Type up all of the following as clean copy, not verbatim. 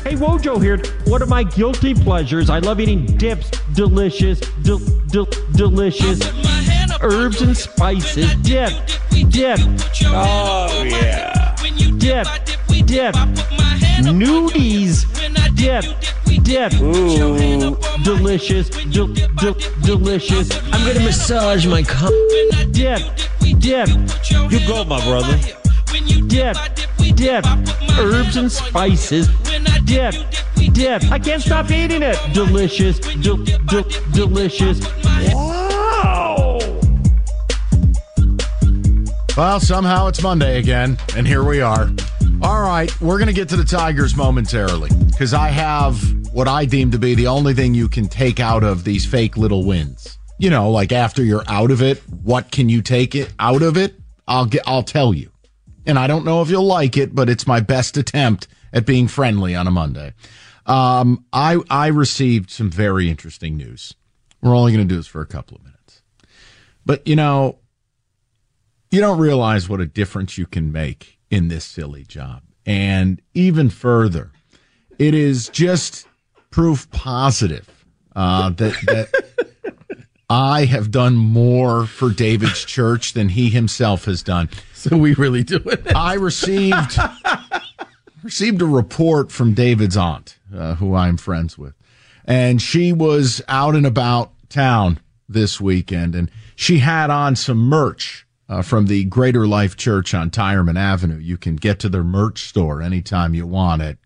Hey, Wojo here. One of my guilty pleasures. I love eating dips. Delicious. Delicious. Herbs and spices. Dip. Oh, yeah. Dip. Nudies. Dip. Ooh. Delicious. Delicious. I'm going to massage my cum. Dip. You go, my brother. Dip. Herbs and spices. Dip. I can't stop eating it. Delicious. Delicious. Wow. Well, somehow it's Monday again, and here we are. All right, we're going to get to the Tigers momentarily, because I have what I deem to be the only thing you can take out of these fake little wins. You know, like after you're out of it, what can you take it out of it? I'll tell you. And I don't know if you'll like it, but it's my best attempt at being friendly on a Monday. I received some very interesting news. We're only going to do this for a couple of minutes. But, you know, you don't realize what a difference you can make in this silly job. And even further, it is just proof positive that I have done more for David's church than he himself has done. So we really do it. I received a report from David's aunt, who I'm friends with. And she was out and about town this weekend, and she had on some merch from the Greater Life Church on Tyerman Avenue. You can get to their merch store anytime you want at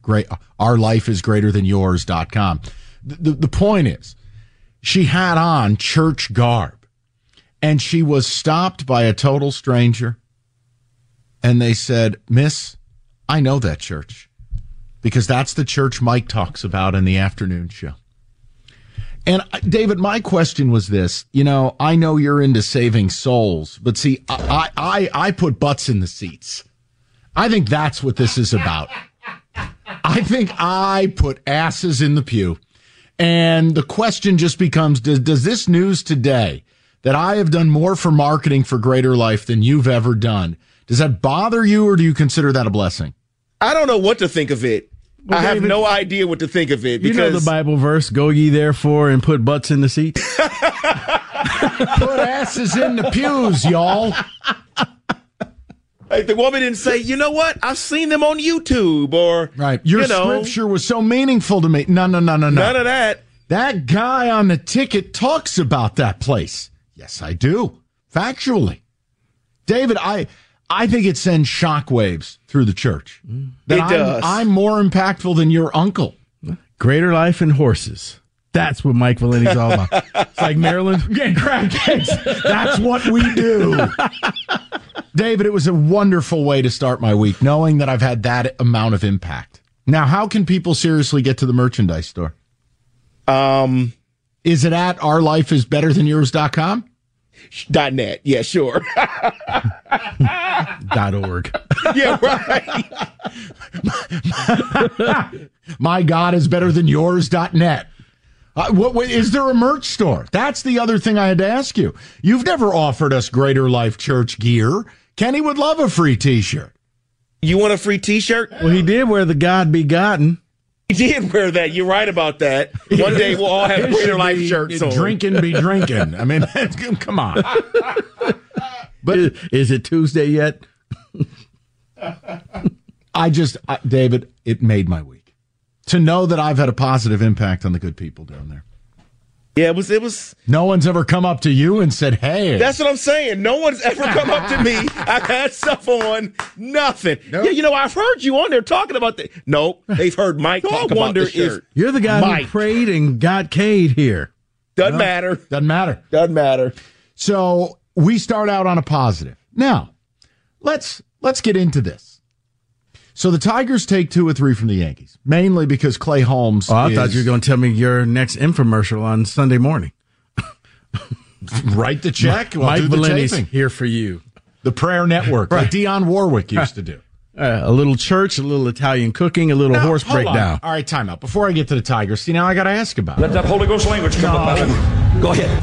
ourlifeisgreaterthanyours.com. The point is, she had on church garb, and she was stopped by a total stranger, and they said, "Miss, I know that church, because that's the church Mike talks about in the afternoon show." And David, my question was this. You know, I know you're into saving souls, but see, I put butts in the seats. I think that's what this is about. I think I put asses in the pew. And the question just becomes, does this news today that I have done more for marketing for Greater Life than you've ever done, does that bother you, or do you consider that a blessing? I don't know what to think of it. Well, I have David, no idea what to think of it. You know the Bible verse, go ye therefore and put butts in the seats? Put asses in the pews, y'all. Like the woman didn't say, you know what? I've seen them on YouTube, or right. Your scripture was so meaningful to me. No. None of that. That guy on the ticket talks about that place. Yes, I do. Factually. David, I think it sends shockwaves through the church. It does. I'm more impactful than your uncle. Greater Life and horses. That's what Mike Valenti's all about. It's like Maryland. Yeah, crackheads. That's what we do. David, it was a wonderful way to start my week, knowing that I've had that amount of impact. Now, how can people seriously get to the merchandise store? Is it at ourlifeisbetterthanyours.com? .net. Yeah, sure. .org. Yeah, right. My God is better than yours.net. What is there a merch store? That's the other thing I had to ask you. You've never offered us Greater Life Church gear. Kenny would love a free T-shirt. You want a free T-shirt? Well, he did wear the God Begotten. He did wear that. You're right about that. One day we'll all have Greater Life shirts on. Drinking be drinking. I mean, come on. But is it Tuesday yet? David, it made my week. To know that I've had a positive impact on the good people down there. Yeah, it was. No one's ever come up to you and said, "Hey." That's what I'm saying. No one's ever come up to me. I've had stuff on. Nothing. Nope. Yeah, you know, I've heard you on there talking about that. Nope. They've heard Mike talk about the shirt. You're the guy who prayed and got Cade here. Doesn't matter. Doesn't matter. So we start out on a positive. Now, let's get into this. So the Tigers take 2 or 3 from the Yankees, mainly because Clay Holmes. I thought you were going to tell me your next infomercial on Sunday morning. Write the check. We'll Mike do the Valenti's taping. here for you. The Prayer Network, like Dionne Warwick used to do. A little church, a little Italian cooking, a little horse breakdown. All right, time out. Before I get to the Tigers, see, now I got to ask about it. Let that Holy Ghost language come up. Go ahead.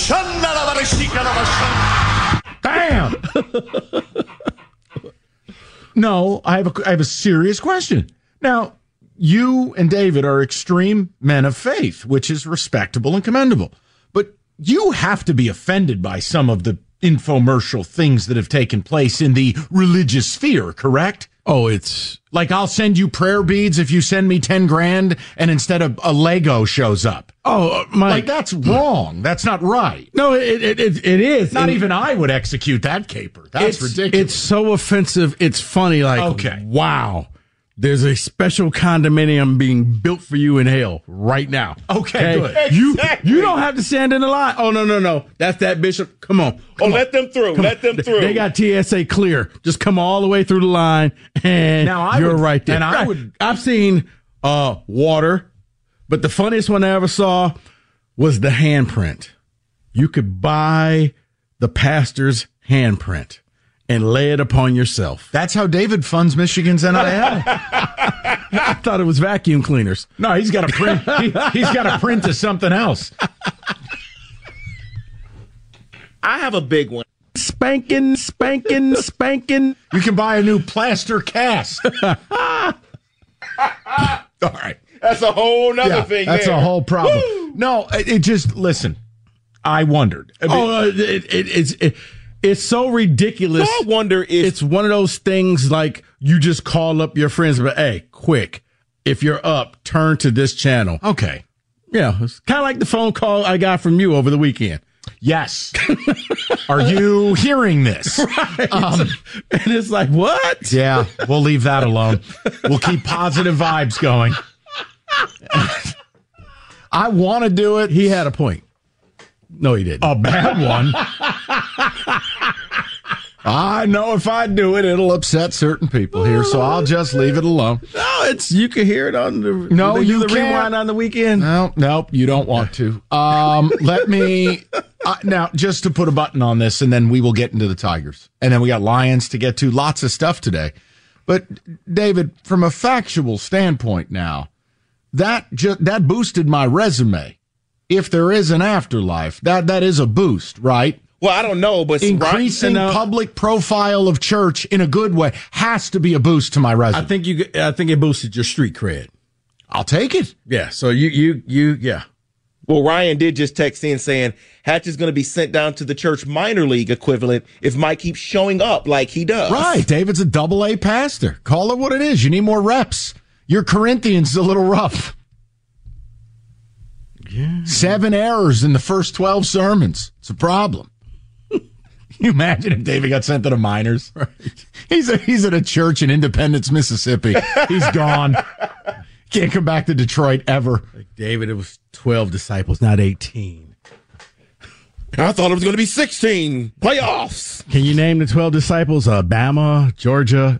Bam! No, I have a serious question. Now, you and David are extreme men of faith, which is respectable and commendable. But you have to be offended by some of the infomercial things that have taken place in the religious sphere, correct? Oh, it's like I'll send you prayer beads if you send me 10 grand and instead of a Lego shows up. Oh, Mike. Like that's wrong. That's not right. No, it is. Not even I would execute that caper. That's ridiculous. It's so offensive. It's funny. Like, okay. Wow. There's a special condominium being built for you in hell right now. Okay, good. Exactly. You don't have to stand in the line. Oh, no. That's that bishop. Come on. Let them through. Let them through. They got TSA clear. Just come all the way through the line, and you're right there. And I've seen water, but the funniest one I ever saw was the handprint. You could buy the pastor's handprint and lay it upon yourself. That's how David funds Michigan's NIL. I thought it was vacuum cleaners. No, he's got to print. He's got to print to something else. I have a big one. Spanking. You can buy a new plaster cast. All right. That's a whole nother thing. That's there. a whole problem. Woo! No, it just, listen, I wondered. It's so ridiculous. I wonder if it's one of those things like you just call up your friends, but hey, quick, if you're up, turn to this channel. Okay. Yeah, it's kind of like the phone call I got from you over the weekend. Yes. Are you hearing this? Right. And it's like, what? Yeah, we'll leave that alone. We'll keep positive vibes going. I want to do it. He had a point. No, he didn't. A bad one. I know if I do it, it'll upset certain people here, so I'll just leave it alone. No, you can hear it on the rewind on the weekend. No, you don't want to. Let me now just to put a button on this, and then we will get into the Tigers, and then we got Lions to get to. Lots of stuff today, but David, from a factual standpoint, now that boosted my resume. If there is an afterlife, that is a boost, right? Well, I don't know, but increasing public profile of church in a good way has to be a boost to my resume. I think it boosted your street cred. I'll take it. Yeah. So yeah. Well, Ryan did just text in saying Hatch is going to be sent down to the church minor league equivalent if Mike keeps showing up like he does. Right. David's a AA pastor. Call it what it is. You need more reps. Your Corinthians a little rough. Yeah. 7 errors in the first 12 sermons. It's a problem. Can you imagine if David got sent to the minors? Right. He's at a church in Independence, Mississippi. He's gone. Can't come back to Detroit ever. Like David, it was 12 disciples, not 18. I thought it was going to be 16 playoffs. Can you name the 12 disciples? Bama, Georgia.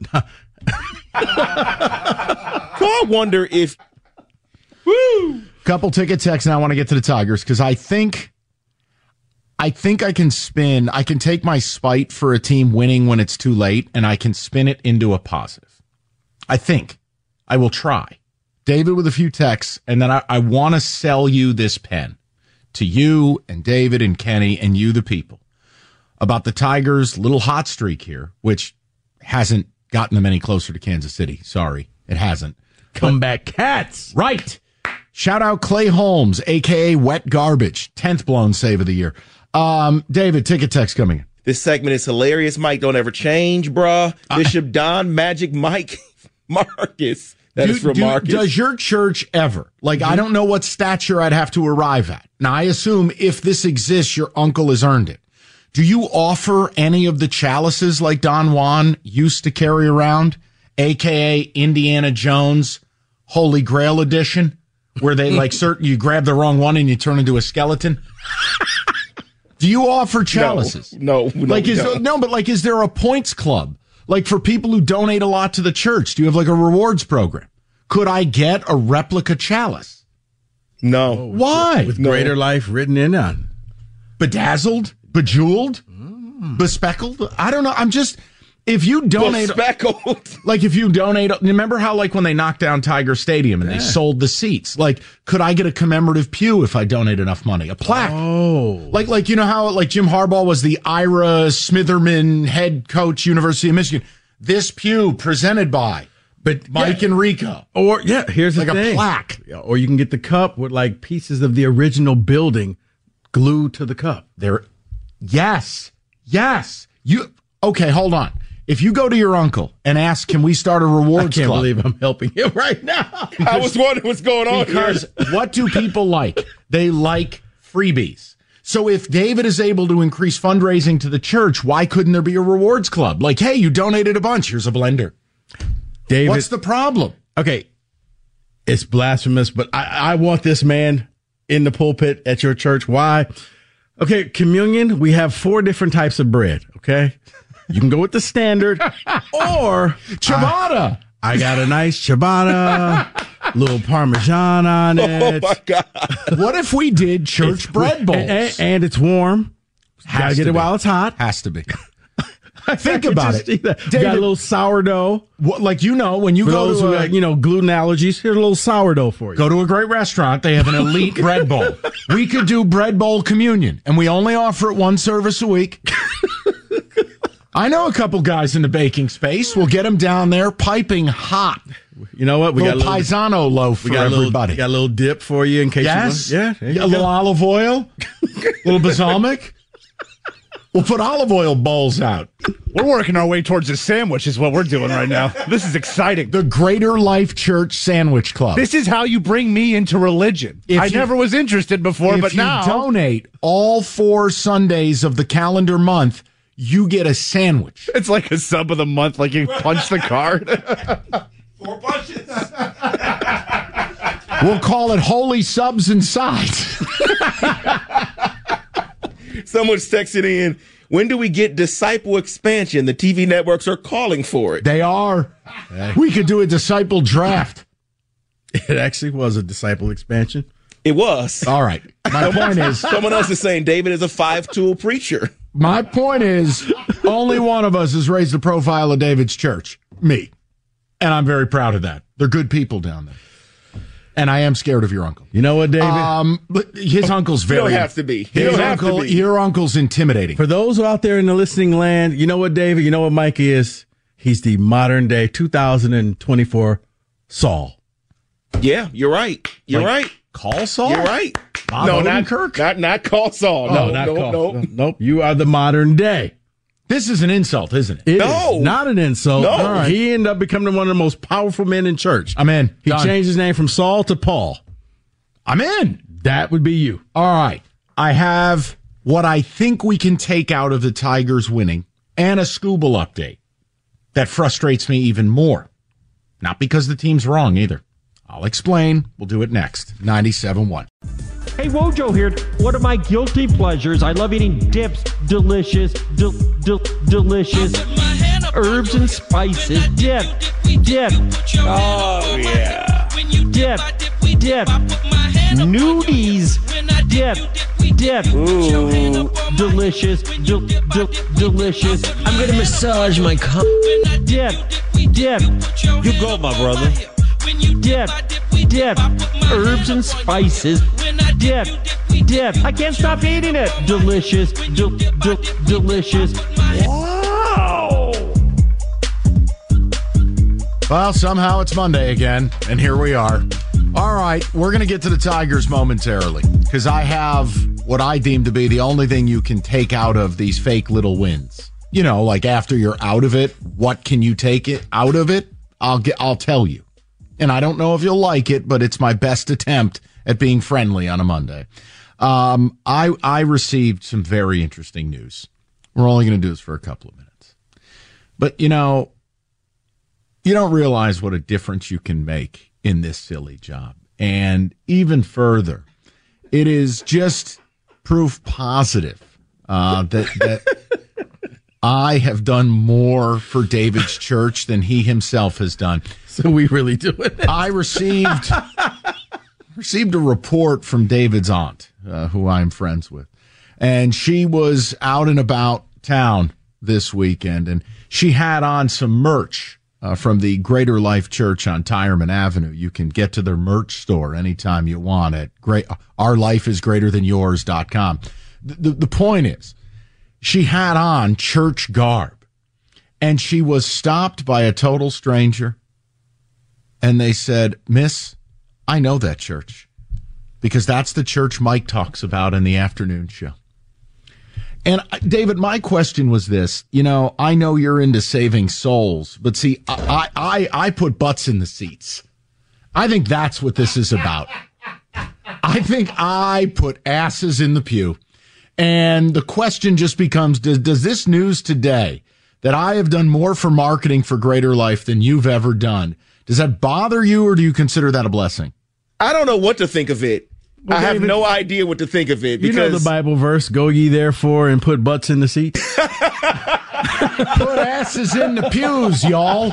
I wonder if. Woo! Couple ticket texts, and I want to get to the Tigers because I think I can spin. I can take my spite for a team winning when it's too late, and I can spin it into a positive. I think I will try. David with a few texts, and then I want to sell you this pen to you and David and Kenny and you, the people, about the Tigers' little hot streak here, which hasn't gotten them any closer to Kansas City. Sorry, it hasn't. Comeback Cats. Right. Shout out Clay Holmes, a.k.a. Wet Garbage, 10th blown save of the year. David, ticket text coming in. This segment is hilarious. Mike, don't ever change, bruh. Bishop Don Magic Mike Marcus. That is from Marcus. Does your church ever, I don't know what stature I'd have to arrive at. Now, I assume if this exists, your uncle has earned it. Do you offer any of the chalices like Don Juan used to carry around, a.k.a. Indiana Jones Holy Grail edition? Where they you grab the wrong one and you turn into a skeleton. Do you offer chalices? No. Is there a points club? Like for people who donate a lot to the church, do you have a rewards program? Could I get a replica chalice? No. Why? With Greater Life written in on. Bedazzled? Bejeweled? Bespeckled? I don't know. I'm just... If you donate, if you donate, remember how when they knocked down Tiger Stadium and they sold the seats? Could I get a commemorative pew if I donate enough money? A plaque? Oh, you know how Jim Harbaugh was the Ira Smitherman head coach, University of Michigan. This pew presented by But Mike and Rico. Or, here's the like thing. A plaque. Or you can get the cup with like pieces of the original building glued to the cup. Yes. Okay, hold on. If you go to your uncle and ask, can we start a rewards club? I can't believe I'm helping him right now. I was wondering what's going on because what do people like? They like freebies. So if David is able to increase fundraising to the church, why couldn't there be a rewards club? Like, hey, you donated a bunch. Here's a blender. David, what's the problem? Okay, it's blasphemous, but I want this man in the pulpit at your church. Why? Okay, communion, we have 4 different types of bread, okay? You can go with the standard or ciabatta. I got a nice ciabatta, little Parmesan on it. Oh, my God. What if we did church bread bowls? And it's warm. Got to get it while it's hot. Has to be. Think about it. David, got a little sourdough. When you For go those to who gluten allergies, here's a little sourdough for you. Go to a great restaurant. They have an elite bread bowl. We could do bread bowl communion, and we only offer it 1 service a week. I know a couple guys in the baking space. We'll get them down there piping hot. You know what? We got a little paisano loaf for everybody. We got a little dip for you in case you want. Yeah. A little olive oil, a little balsamic. We'll put olive oil bowls out. We're working our way towards a sandwich is what we're doing right now. This is exciting. The Greater Life Church Sandwich Club. This is how you bring me into religion. I never was interested before, but now. If you donate all 4 Sundays of the calendar month, you get a sandwich. It's like a sub of the month, like you punch the card. 4 punches. We'll call it Holy Subs and Sides. Someone's texting in, when do we get disciple expansion? The TV networks are calling for it. They are. We could do a disciple draft. It actually was a disciple expansion. It was. All right. My point is. Someone else is saying David is a 5-tool preacher. My point is, only one of us has raised the profile of David's church. Me. And I'm very proud of that. They're good people down there. And I am scared of your uncle. You know what, David? But his uncle's very. You don't have to be. Your uncle's intimidating. For those out there in the listening land, you know what, David? You know what Mike is? He's the modern day 2024 Saul. Yeah, you're right. You're right. Call Saul? You're right. Bob No, Odenkirk? not call Saul. Nope. You are the modern day. This is an insult, isn't it? It is not an insult. No. All right. He ended up becoming one of the most powerful men in church. I'm in. He Done. changed his name from Saul to Paul. I'm in. That would be you. All right. I have what I think we can take out of the Tigers winning and a Scooble update that frustrates me even more. Not because the team's wrong either. I'll explain. We'll do it next. 97.1. Hey, Wojo here. One of my guilty pleasures. I love eating dips. Delicious. Delicious. Herbs and spices. Dip. Oh, yeah. Dip. Nudies. Dip. Ooh. Delicious. Delicious. I'm gonna massage my cum. Dip. You go, my brother. Dip. Herbs and spices. Dip. I can't stop eating it. Delicious. Delicious. Wow. Well, somehow it's Monday again, and here we are. All right, we're going to get to the Tigers momentarily, because I have what I deem to be the only thing you can take out of these fake little wins. You know, like after you're out of it, what can you take it out of it? I'll tell you. And I don't know if you'll like it, but it's my best attempt at being friendly on a Monday. I received some very interesting news. We're only going to do this for a couple of minutes. But, you know, you don't realize what a difference you can make in this silly job. And even further, it is just proof positive that I have done more for David's church than he himself has done. So we really do it. I received a report from David's aunt, who I'm friends with. And she was out and about town this weekend, and she had on some merch from the Greater Life Church on Tyerman Avenue. You can get to their merch store anytime you want at ourlifeisgreaterthanyours.com. The point is, she had on church garb, and she was stopped by a total stranger and they said, Miss, I know that church because that's the church Mike talks about in the afternoon show. And David, my question was this, I know you're into saving souls, but see, I put butts in the seats. I think that's what this is about. I think I put asses in the pew. And the question just becomes, does this news today that I have done more for marketing for Greater Life than you've ever done, does that bother you, or do you consider that a blessing? I don't know what to think of it. Well, I have no idea what to think of it. Because you know the Bible verse, go ye therefore and put butts in the seats? Put asses in the pews, y'all.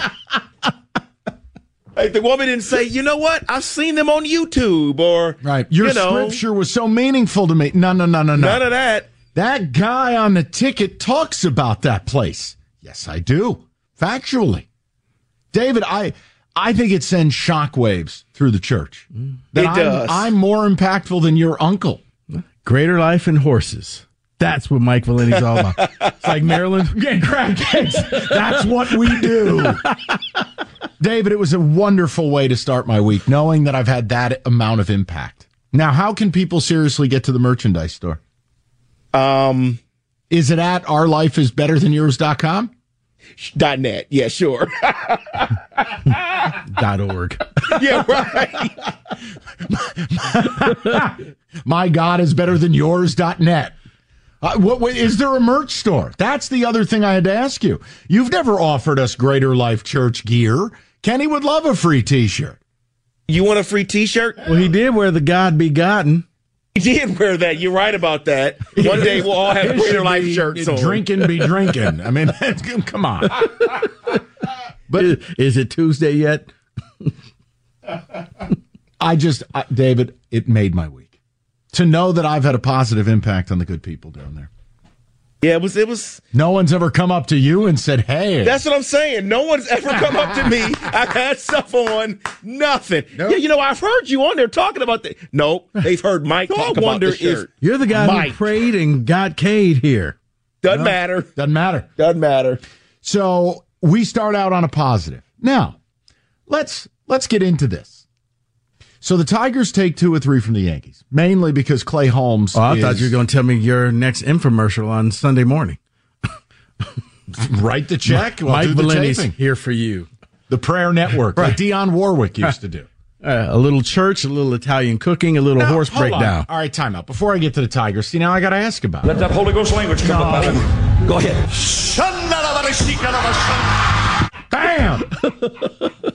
Like the woman didn't say, you know what? I've seen them on YouTube or... Right. Your scripture was so meaningful to me. No. None of that. That guy on the ticket talks about that place. Yes, I do. Factually. David, I think it sends shockwaves through the church. It does. I'm more impactful than your uncle. Greater Life and horses. That's what Mike Valenti's all about. It's like Maryland getting crackheads. That's what we do. David, it was a wonderful way to start my week, knowing that I've had that amount of impact. Now, how can people seriously get to the merchandise store? Is it at ourlifeisbetterthanyours.com? .net. Yeah, sure. .org. Yeah, right. My God is better than yours.net. What is there a merch store? That's the other thing I had to ask you. You've never offered us Greater Life Church gear. Kenny would love a free T-shirt. You want a free T-shirt? Well, he did wear the God Begotten. He did wear that. You're right about that. One day we'll all have Greater Life shirts on. Drinking be drinking. I mean, come on. But is it Tuesday yet? David, it made my week. To know that I've had a positive impact on the good people down there. Yeah, it was. No one's ever come up to you and said, hey. That's what I'm saying. No one's ever come up to me. I've had stuff on. Nothing. Nope. Yeah, I've heard you on there talking about that. Nope. They've heard Mike talk about the shirt. You're the guy who prayed and got Cade here. Doesn't matter. Doesn't matter. Doesn't matter. So we start out on a positive. Now, let's get into this. So the Tigers take 2 or 3 from the Yankees, mainly because Clay Holmes I thought you were going to tell me your next infomercial on Sunday morning. Write the check. Mike Valenti's here for you. The Prayer Network, like Dionne Warwick used to do. A little church, a little Italian cooking, a little horse breakdown. All right, time out. Before I get to the Tigers, see, now I got to ask about it. Let that Holy Ghost language come up. Go ahead. Bam!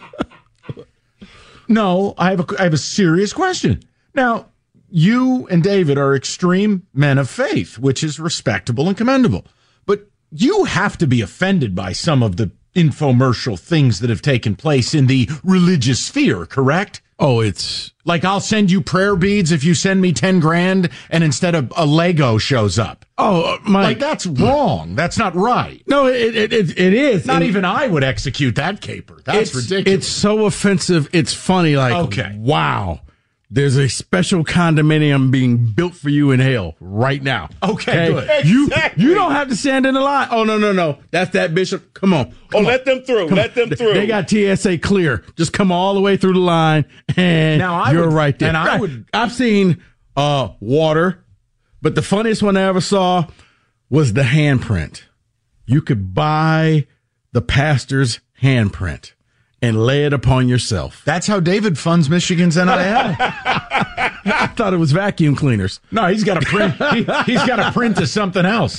No, I have a serious question. Now, you and David are extreme men of faith, which is respectable and commendable. But you have to be offended by some of the infomercial things that have taken place in the religious sphere, correct? Oh, it's like I'll send you prayer beads if you send me 10 grand and instead of a Lego shows up. Oh, Mike. Like that's wrong. That's not right. No, it is. Not even I would execute that caper. That's ridiculous. It's so offensive. It's funny. Like, okay. Wow. There's a special condominium being built for you in hell right now. Okay, good. Exactly. You don't have to stand in the line. Oh, no. That's that bishop. Come on. Let them through. Let them through. They got TSA clear. Just come all the way through the line, and you're right there. And I've seen water, but the funniest one I ever saw was the handprint. You could buy the pastor's handprint and lay it upon yourself. That's how David funds Michigan's NIL. I thought it was vacuum cleaners. No, he's got to print. He's got to print to something else.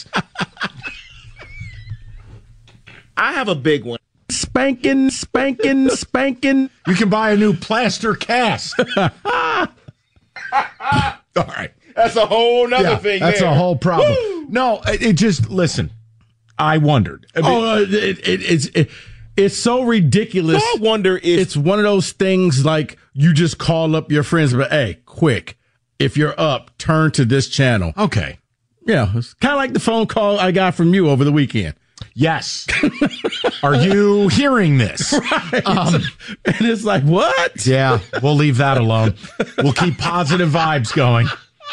I have a big one. Spanking. You can buy a new plaster cast. All right. That's a whole nother thing. That's a whole problem. Woo! No, it just, listen, I wondered. It's so ridiculous. I wonder if it's one of those things like you just call up your friends, but hey, quick, if you're up, turn to this channel. Okay. Yeah, it's kind of like the phone call I got from you over the weekend. Yes. Are you hearing this? Right. And it's like, what? Yeah, we'll leave that alone. We'll keep positive vibes going.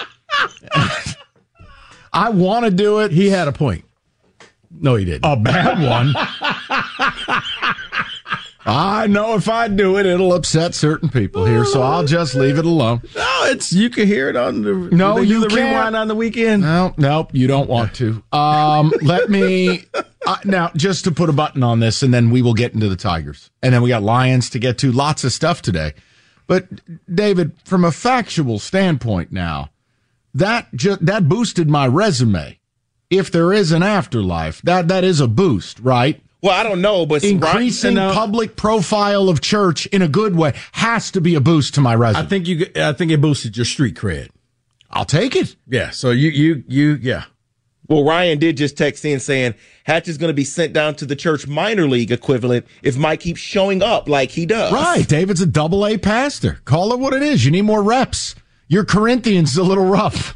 I want to do it. He had a point. No, he didn't. A bad one. I know if I do it, it'll upset certain people here, so I'll just leave it alone. No, you can hear it on the rewind on the weekend. No, you don't want to. Let me now just to put a button on this, and then we will get into the Tigers, and then we got Lions to get to. Lots of stuff today, but David, from a factual standpoint, now that boosted my resume. If there is an afterlife, that is a boost, right? Well, I don't know, but increasing public profile of church in a good way has to be a boost to my resume. I think it boosted your street cred. I'll take it. Yeah. So yeah. Well, Ryan did just text in saying Hatch is going to be sent down to the church minor league equivalent if Mike keeps showing up like he does. Right. David's a AA pastor. Call it what it is. You need more reps. Your Corinthians a little rough.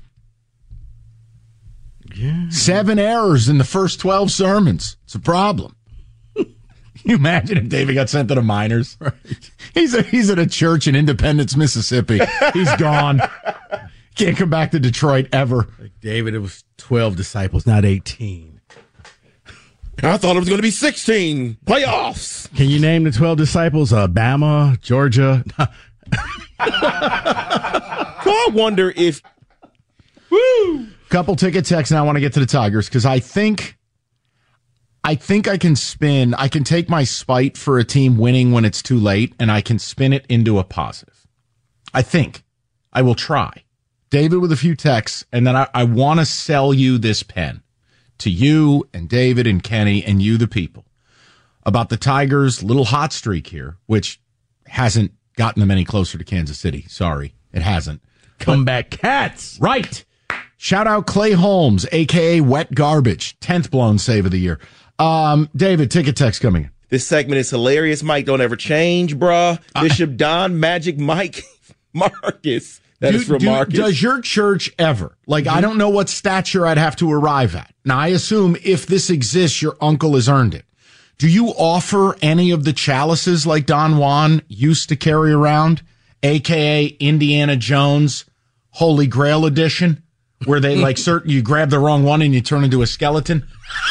Yeah. 7 errors in the first 12 sermons. It's a problem. Can you imagine if David got sent to the minors? Right. He's at a church in Independence, Mississippi. He's gone. Can't come back to Detroit ever. Like David, it was 12 disciples, not 18. I thought it was going to be 16. Playoffs. Can you name the 12 disciples? Bama, Georgia. So I wonder if... Woo! Couple ticket texts, and I want to get to the Tigers because I think I can take my spite for a team winning when it's too late, and I can spin it into a positive. I think. I will try. David with a few texts, and then I want to sell you this pen to you and David and Kenny and you, the people, about the Tigers' little hot streak here, which hasn't gotten them any closer to Kansas City. Sorry, it hasn't. Comeback Cats. Right. Shout out Clay Holmes, a.k.a. Wet Garbage. 10th blown save of the year. David, ticket text coming in. This segment is hilarious. Mike, don't ever change, bruh. Bishop Don Magic Mike Marcus. That is from Marcus. Does your church ever, I don't know what stature I'd have to arrive at. Now, I assume if this exists, your uncle has earned it. Do you offer any of the chalices like Don Juan used to carry around, a.k.a. Indiana Jones Holy Grail edition? Where they you grab the wrong one and you turn into a skeleton?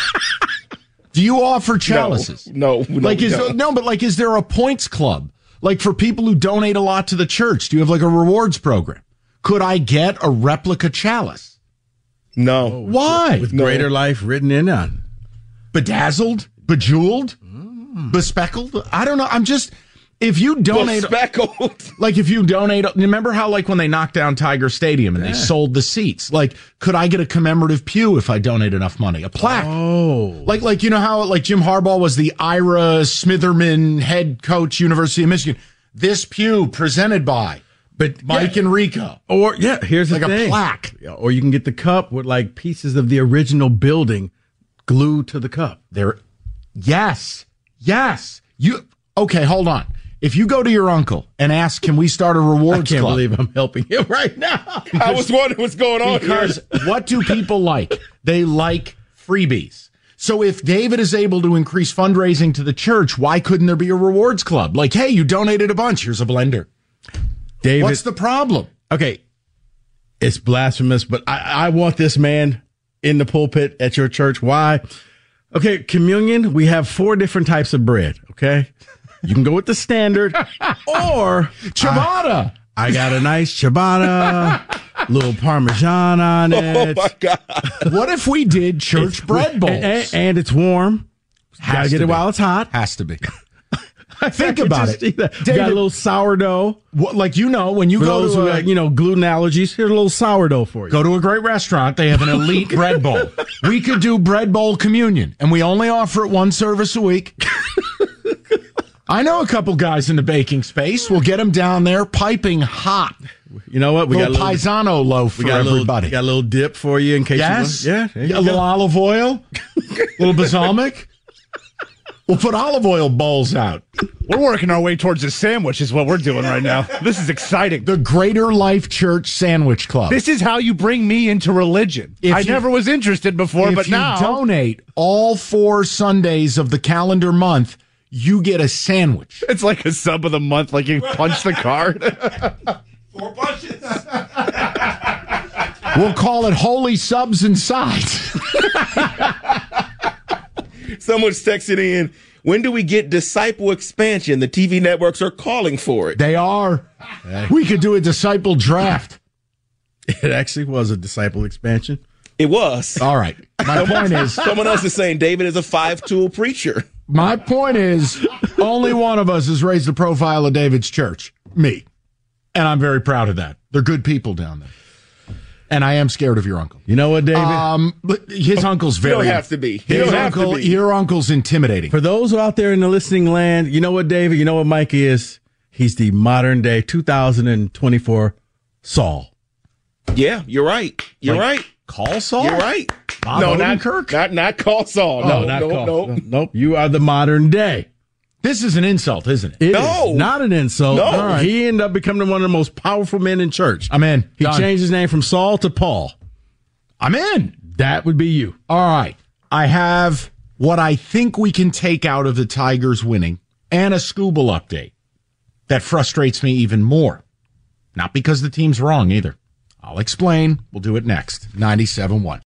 Do you offer chalices? No. Is there a points club? Like for people who donate a lot to the church, do you have a rewards program? Could I get a replica chalice? No. Why? With greater life written in on. Bedazzled? Bejeweled? Bespeckled? I don't know. I'm just... If you donate, if you donate, remember how when they knocked down Tiger Stadium and they sold the seats? Could I get a commemorative pew if I donate enough money? A plaque? Oh, you know how Jim Harbaugh was the Ira Smitherman head coach, University of Michigan. This pew presented by, Mike and Rico. Or here's the thing, a plaque. Or you can get the cup with pieces of the original building glued to the cup. Yes. Okay, hold on. If you go to your uncle and ask, can we start a rewards club? I can't believe I'm helping him right now. I was wondering what's going on because what do people like? They like freebies. So if David is able to increase fundraising to the church, why couldn't there be a rewards club? Hey, you donated a bunch. Here's a blender. David, what's the problem? Okay, it's blasphemous, but I want this man in the pulpit at your church. Why? Okay, communion, we have 4 different types of bread, okay? You can go with the standard or ciabatta. I got a nice ciabatta, little Parmesan on it. Oh, my God. What if we did church bread bowls? And it's warm. Gotta get it while it's hot. Has to be. Think about it. David, got a little sourdough. When you for go those who gluten allergies, here's a little sourdough for you. Go to a great restaurant. They have an elite bread bowl. We could do bread bowl communion, and we only offer it 1 service a week. I know a couple guys in the baking space. We'll get them down there piping hot. You know what? We got a little paisano loaf for everybody. We got a little dip for you in case you want. Yeah. A little olive oil, a little balsamic. We'll put olive oil bowls out. We're working our way towards a sandwich is what we're doing right now. This is exciting. The Greater Life Church Sandwich Club. This is how you bring me into religion. I never was interested before, but now... If you donate all 4 Sundays of the calendar month, you get a sandwich. It's like a sub of the month, like you punch the card. 4 punches. We'll call it Holy Subs and Sides. Someone's texted in, When do we get disciple expansion? The TV networks are calling for it. They are. We could do a disciple draft. It actually was a disciple expansion. It was. All right. My point is, someone else is saying David is a 5-tool preacher. My point is, only one of us has raised the profile of David's church. Me. And I'm very proud of that. They're good people down there. And I am scared of your uncle. You know what, David? But his uncle's very. You don't have to be. Your uncle's intimidating. For those out there in the listening land, you know what, David? You know what Mike is? He's the modern day 2024 Saul. Yeah, you're right. You're right. Call Saul? You're right. Bob no, Odenkirk? not call Saul. Nope. You are the modern day. This is an insult, isn't it? It is not an insult. No. Right. He ended up becoming one of the most powerful men in church. I'm in. He changed his name from Saul to Paul. I'm in. That would be you. All right. I have what I think we can take out of the Tigers winning and a Scooble update that frustrates me even more. Not because the team's wrong either. I'll explain. We'll do it next. 97.1.